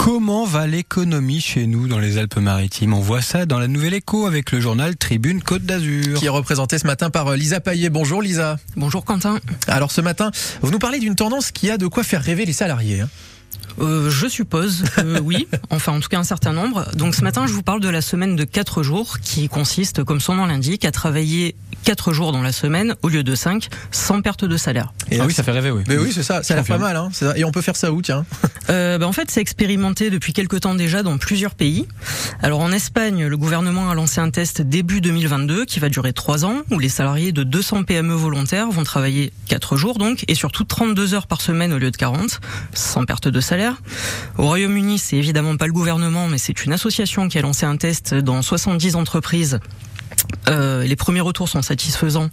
Comment va l'économie chez nous dans les Alpes-Maritimes? On voit ça dans la Nouvelle Écho avec le journal Tribune Côte d'Azur. Qui est représenté ce matin par Lisa Paillet. Bonjour Lisa. Bonjour Quentin. Alors ce matin, vous nous parlez d'une tendance qui a de quoi faire rêver les salariés. Je suppose que oui, enfin en tout cas un certain nombre. Donc ce matin je vous parle de la semaine de 4 jours qui consiste, comme son nom l'indique, à travailler 4 jours dans la semaine au lieu de 5 sans perte de salaire. Et oui, ça fait rêver, oui. Mais oui, c'est ça, ça a l'air pas mal. Hein. Et on peut faire ça où, tiens? En fait, c'est expérimenté depuis quelque temps déjà dans plusieurs pays. Alors en Espagne, le gouvernement a lancé un test début 2022 qui va durer 3 ans, où les salariés de 200 PME volontaires vont travailler 4 jours donc, et surtout 32 heures par semaine au lieu de 40, sans perte de salaire. Au Royaume-Uni, c'est évidemment pas le gouvernement, mais c'est une association qui a lancé un test dans 70 entreprises. Les premiers retours sont satisfaisants.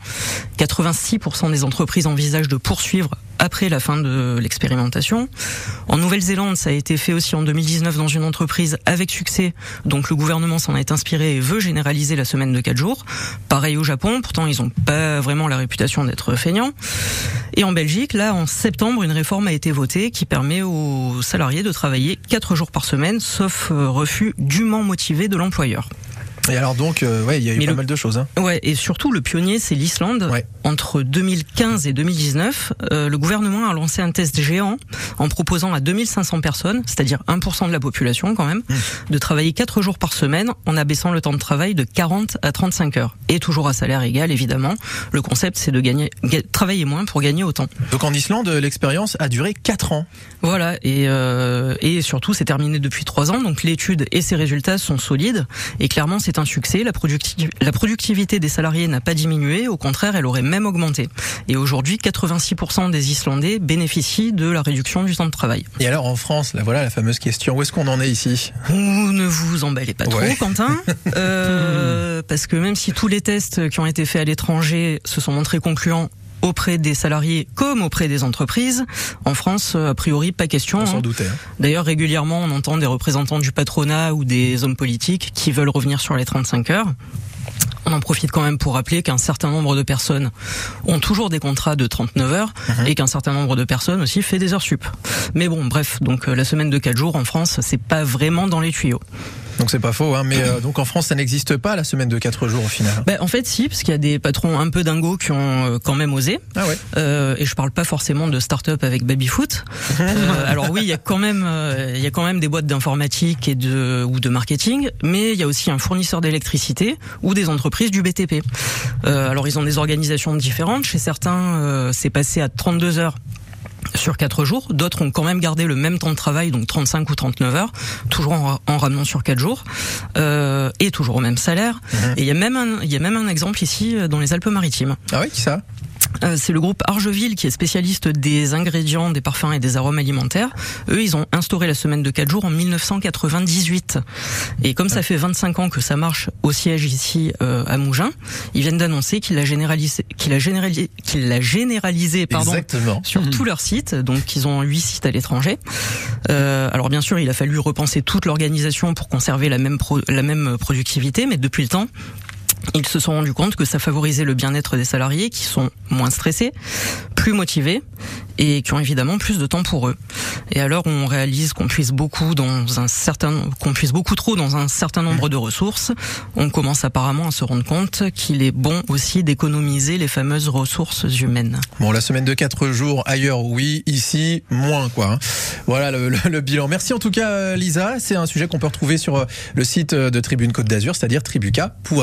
86% des entreprises envisagent de poursuivre après la fin de l'expérimentation. En Nouvelle-Zélande, ça a été fait aussi en 2019 dans une entreprise avec succès. Donc le gouvernement s'en est inspiré et veut généraliser la semaine de 4 jours. Pareil au Japon, pourtant ils n'ont pas vraiment la réputation d'être feignants. Et en Belgique, là, en septembre, une réforme a été votée qui permet aux salariés de travailler 4 jours par semaine, sauf refus dûment motivé de l'employeur. Et alors donc, il y a eu pas mal de choses. Hein. Ouais, et surtout le pionnier, c'est l'Islande. Ouais. Entre 2015 et 2019, le gouvernement a lancé un test géant en proposant à 2500 personnes, c'est-à-dire 1% de la population quand même, de travailler 4 jours par semaine en abaissant le temps de travail de 40 à 35 heures. Et toujours à salaire égal, évidemment. Le concept, c'est de travailler moins pour gagner autant. Donc en Islande, l'expérience a duré 4 ans. Voilà, et surtout, c'est terminé depuis 3 ans, donc l'étude et ses résultats sont solides. Et clairement, c'est un succès. La productivité des salariés n'a pas diminué, au contraire, elle aurait même augmenté. Et aujourd'hui, 86% des Islandais bénéficient de la réduction du temps de travail. Et alors en France, là voilà la fameuse question, où est-ce qu'on en est ici? Ne vous emballez pas trop, Quentin, parce que même si tous les tests qui ont été faits à l'étranger se sont montrés concluants auprès des salariés comme auprès des entreprises, en France, a priori, pas question. On s'en doutait. D'ailleurs, régulièrement, on entend des représentants du patronat ou des hommes politiques qui veulent revenir sur les 35 heures. On en profite quand même pour rappeler qu'un certain nombre de personnes ont toujours des contrats de 39 heures et qu'un certain nombre de personnes aussi fait des heures sup. Mais bon, bref, donc la semaine de 4 jours en France, c'est pas vraiment dans les tuyaux. Donc c'est pas faux, hein, mais donc en France ça n'existe pas la semaine de 4 jours au final. En fait si, parce qu'il y a des patrons un peu dingos qui ont quand même osé. Ah ouais. Et je parle pas forcément de start-up avec baby-foot. Alors oui, il y a quand même des boîtes d'informatique ou de marketing, mais il y a aussi un fournisseur d'électricité ou des entreprises du BTP. Alors ils ont des organisations différentes. Chez certains, c'est passé à 32 heures. Sur 4 jours, d'autres ont quand même gardé le même temps de travail, donc 35 ou 39 heures, toujours en ramenant sur 4 jours, et toujours au même salaire. Et il y a même un exemple ici dans les Alpes-Maritimes. Ah oui, qui ça? C'est le groupe Argeville qui est spécialiste des ingrédients, des parfums et des arômes alimentaires. Eux, ils ont instauré la semaine de 4 jours en 1998. Et comme ça fait 25 ans que ça marche au siège ici à Mougins, ils viennent d'annoncer qu'il l'a généralisé sur tout leur site. Donc ils ont 8 sites à l'étranger. Alors bien sûr, il a fallu repenser toute l'organisation pour conserver la même productivité, mais depuis le temps, ils se sont rendus compte que ça favorisait le bien-être des salariés qui sont moins stressés, plus motivés et qui ont évidemment plus de temps pour eux. Et alors on réalise qu'on puise beaucoup trop dans un certain nombre de ressources. On commence apparemment à se rendre compte qu'il est bon aussi d'économiser les fameuses ressources humaines. Bon, la semaine de 4 jours ailleurs, oui, ici, moins quoi. Voilà le bilan. Merci en tout cas Lisa, c'est un sujet qu'on peut retrouver sur le site de Tribune Côte d'Azur, c'est-à-dire tribuca.fr.